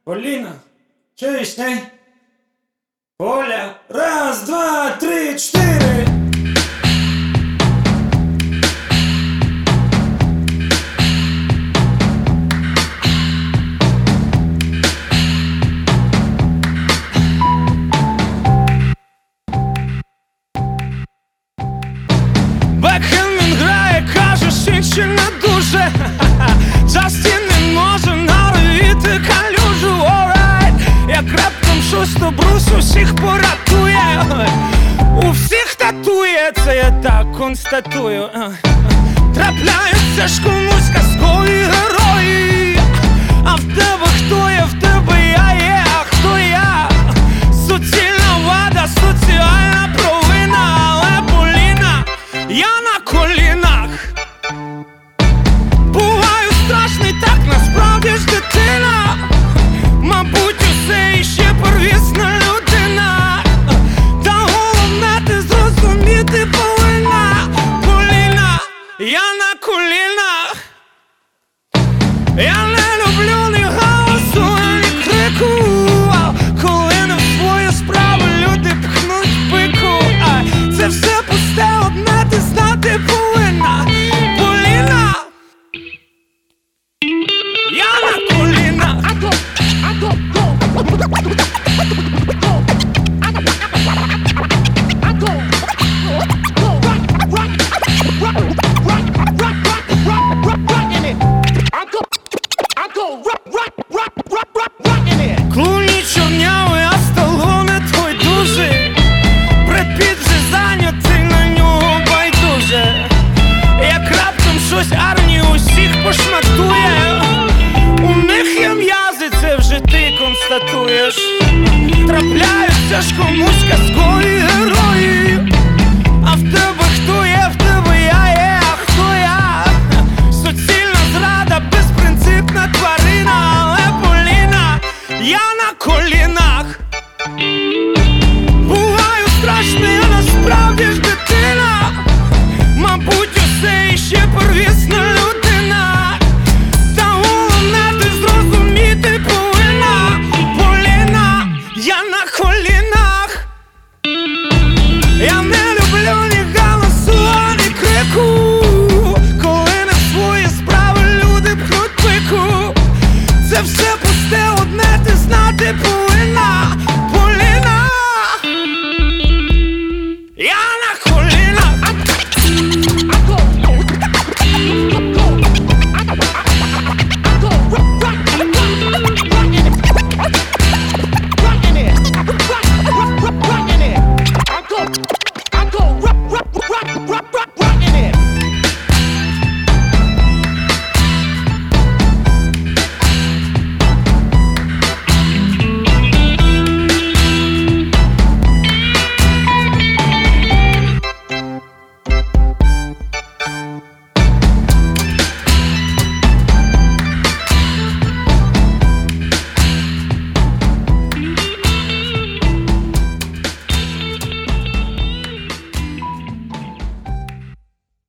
Поліна, чуєш, не? Оля, раз, два, три, чотири. Бекхем він грає, каже, що ще не дуже. Джастін не може наловити калюжу, alright. Як раптом щось то брус усіх поратує. У всіх татує, це я так констатую. Трапляються ж комусь казкові герої. А в тебе хто є, в тебе я є, а хто я? Суцільна вада, соціальна провина. Але Поліна, я на колінах. Буваю страшний, так насправді ж дитина. Мабуть, усе іще первісна людина. Та головне ти зрозуміти повинна. Поліна, я на колінах. Я не люблю ні галасу, ні крику. Коли не в свої справи люди пхнуть пику. Це все пусте, одне ти знати повинна. Поліна, я на колінах. Клуні чорняли, а Сталоне той дужий. Бред Піт вже зайнятий, на нього байдуже. Як раптом щось армію усіх пошматує. У них є м'язи, це вже ти констатуєш. Трапляються ж комусь казкові герої. А в тебе хто є, в тебе я є, а хто я? Суцільна зрада, безпринципна тварина. Але Поліна, я на колінах. Буваю страшний, а насправді ж дитина. Мабуть, усе іще первісна людина. Та головне ти зрозуміти повинна. Поліна, я на колінах. Я не люблю ні галасу, ні крику. Коли не в свої справи люди пхнуть пику. Це все пусте, одне ти знати повинна.